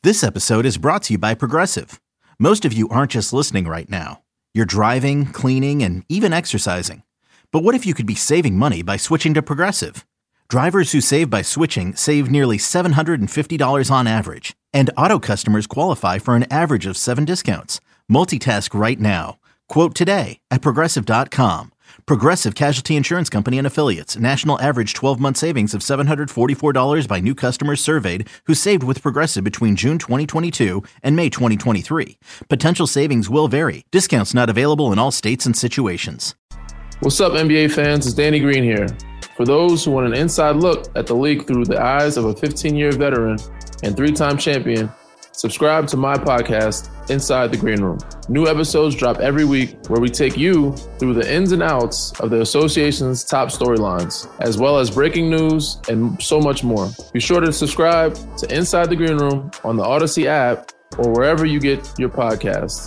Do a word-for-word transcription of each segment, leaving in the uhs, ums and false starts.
This episode is brought to you by Progressive. Most of you aren't just listening right now. You're driving, cleaning, and even exercising. But what if you could be saving money by switching to Progressive? Drivers who save by switching save nearly seven hundred fifty dollars on average. And auto customers qualify for an average of seven discounts. Multitask right now. Quote today at Progressive dot com. Progressive Casualty Insurance Company and Affiliates. National average twelve-month savings of seven hundred forty-four dollars by new customers surveyed who saved with Progressive between June twenty twenty-two and May twenty twenty-three. Potential savings will vary. Discounts not available in all states and situations. What's up, N B A fans? It's Danny Green here. For those who want an inside look at the league through the eyes of a fifteen-year veteran and three-time champion, subscribe to my podcast, Inside the Green Room. New episodes drop every week where we take you through the ins and outs of the association's top storylines, as well as breaking news and so much more. Be sure to subscribe to Inside the Green Room on the Odyssey app or wherever you get your podcasts.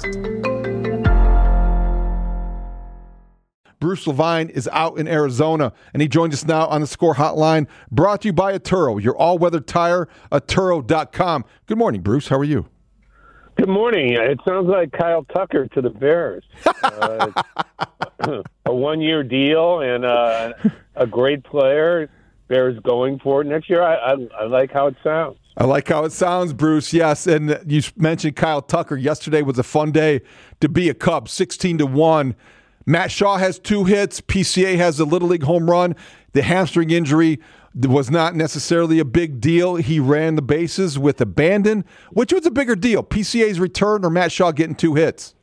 Bruce Levine is out in Arizona, and he joins us now on the Score Hotline, brought to you by Atturo, your all-weather tire, Atturo dot com. Good morning, Bruce. How are you? Good morning. It sounds like Kyle Tucker to the Bears. Uh, a one-year deal and uh, a great player. Bears going for it next year. I, I, I like how it sounds. I like how it sounds, Bruce. Yes, and you mentioned Kyle Tucker. Yesterday was a fun day to be a Cub, sixteen to one. Matt Shaw has two hits. P C A has a Little League home run. The hamstring injury was not necessarily a big deal. He ran the bases with abandon. Which was a bigger deal, P C A's return or Matt Shaw getting two hits?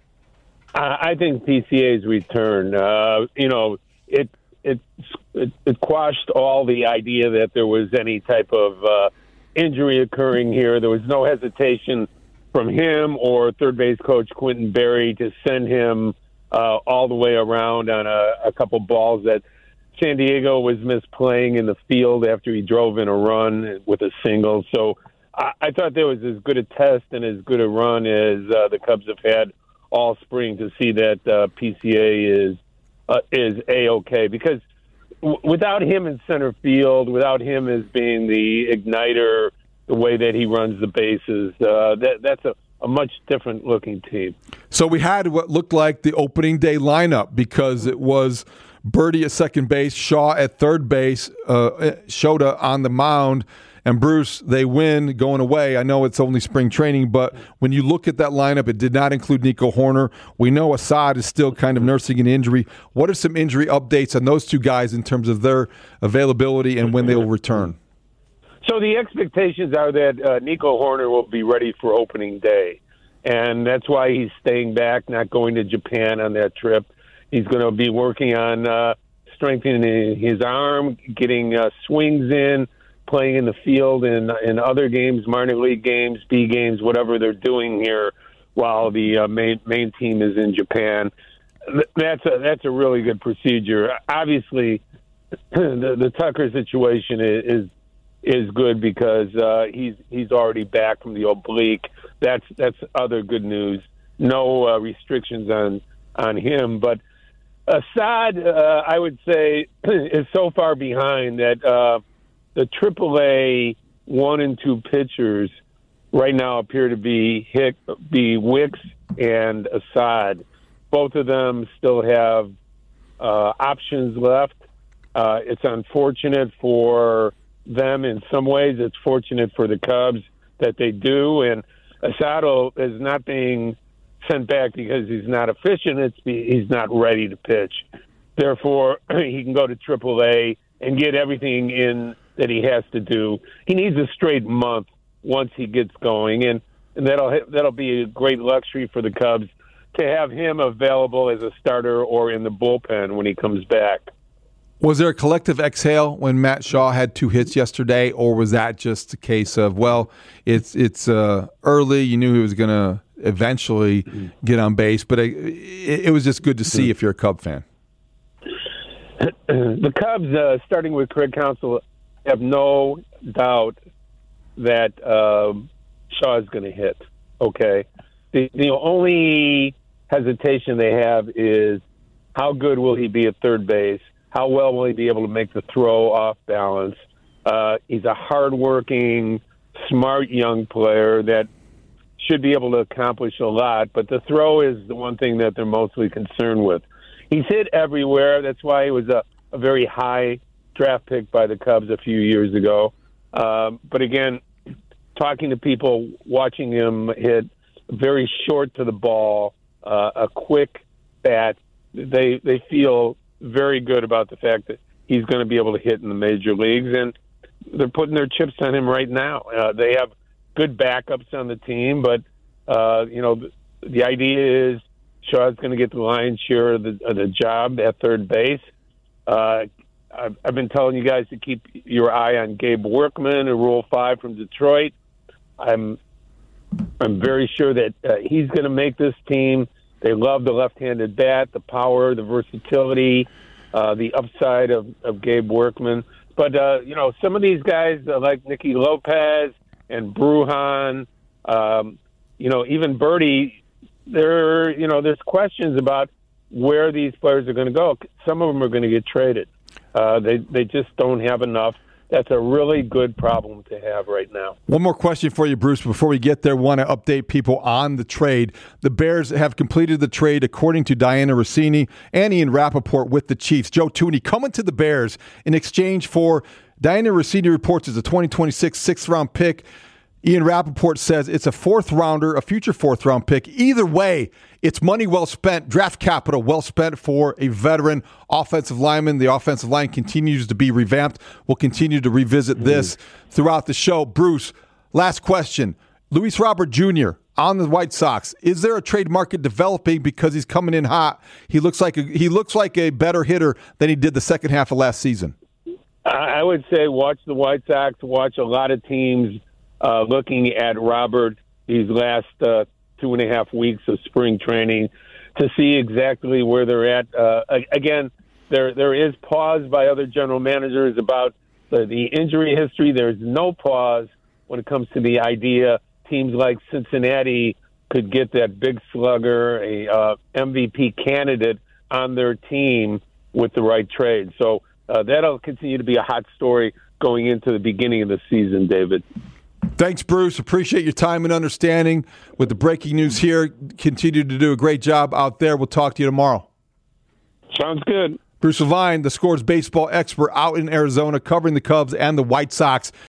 I think P C A's return. Uh, you know, it, it it it quashed all the idea that there was any type of uh, injury occurring here. There was no hesitation from him or third base coach Quentin Berry to send him Uh, all the way around on a, a couple balls that San Diego was misplaying in the field after he drove in a run with a single. So I, I thought there was as good a test and as good a run as uh, the Cubs have had all spring to see that uh, P C A is uh, is A-okay. Because w- without him in center field, without him as being the igniter, the way that he runs the bases, uh, that that's a a much different looking team. So we had what looked like the opening day lineup because it was Birdie at second base, Shaw at third base, uh, Shota on the mound, and Bruce, they win going away. I know it's only spring training, but when you look at that lineup, it did not include Nico Hoerner. We know Assad is still kind of nursing an injury. What are some injury updates on those two guys in terms of their availability and when they will return? So the expectations are that uh, Nico Hoerner will be ready for opening day, and that's why he's staying back, not going to Japan on that trip. He's going to be working on uh, strengthening his arm, getting uh, swings in, playing in the field in, in other games, minor league games, B games, whatever they're doing here while the uh, main, main team is in Japan. That's a, that's a really good procedure. Obviously, the, the Tucker situation is, is is good because uh, he's he's already back from the oblique. That's that's other good news. No uh, restrictions on on him. But Assad, uh, I would say, is so far behind that uh, the triple A one and two pitchers right now appear to be Hick, be Wicks and Assad. Both of them still have uh, options left. Uh, it's unfortunate for them in some ways. It's fortunate for the Cubs that they do, and Asado is not being sent back because he's not efficient. It's he's not ready to pitch. Therefore, he can go to triple A and get everything in that he has to do. He needs a straight month once he gets going, and, and that'll that'll be a great luxury for the Cubs to have him available as a starter or in the bullpen when he comes back. Was there a collective exhale when Matt Shaw had two hits yesterday, or was that just a case of, well, it's it's uh, early, you knew he was going to eventually get on base, but it, it was just good to see if you're a Cub fan? The Cubs, uh, starting with Craig Counsell, have no doubt that um, Shaw is going to hit, okay? The, the only hesitation they have is how good will he be at third base? How well will he be able to make the throw off balance? Uh, he's a hardworking, smart young player that should be able to accomplish a lot, but the throw is the one thing that they're mostly concerned with. He's hit everywhere. That's why he was a, a very high draft pick by the Cubs a few years ago. Um, but again, talking to people, watching him hit very short to the ball, uh, a quick bat, they they feel very good about the fact that he's going to be able to hit in the major leagues, and they're putting their chips on him right now. Uh, they have good backups on the team, but uh, you know the, the idea is Shaw's going to get the lion's share of the, of the job at third base. Uh, I've, I've been telling you guys to keep your eye on Gabe Workman in Rule Five from Detroit. I'm I'm very sure that uh, he's going to make this team. They love the left-handed bat, the power, the versatility, uh, the upside of, of Gabe Workman. But, uh, you know, some of these guys uh, like Nicky Lopez and Brujan, um, you know, even Birdie, there, you know, there's questions about where these players are going to go. Some of them are going to get traded. Uh, they they just don't have enough. That's a really good problem to have right now. One more question for you, Bruce. Before we get there, want to update people on the trade. The Bears have completed the trade, according to Diana Rossini and Ian Rappaport, with the Chiefs. Joe Thuney coming to the Bears in exchange for, Diana Rossini reports, it's a twenty twenty-six sixth-round pick. Ian Rappaport says it's a fourth-rounder, a future fourth-round pick. Either way, it's money well spent, draft capital well spent for a veteran offensive lineman. The offensive line continues to be revamped. We'll continue to revisit this throughout the show. Bruce, last question. Luis Robert Junior on the White Sox. Is there a trade market developing because he's coming in hot? He looks like a, he looks like a better hitter than he did the second half of last season. I would say watch the White Sox, watch a lot of teams Uh, looking at Robert these last uh, two and a half weeks of spring training to see exactly where they're at. Uh, again, there there is pause by other general managers about the, the injury history. There's no pause when it comes to the idea teams like Cincinnati could get that big slugger, a uh, M V P candidate on their team with the right trade. So uh, that'll continue to be a hot story going into the beginning of the season, David. Thanks, Bruce. Appreciate your time and understanding with the breaking news here. Continue to do a great job out there. We'll talk to you tomorrow. Sounds good. Bruce Levine, the Scores baseball expert out in Arizona, covering the Cubs and the White Sox.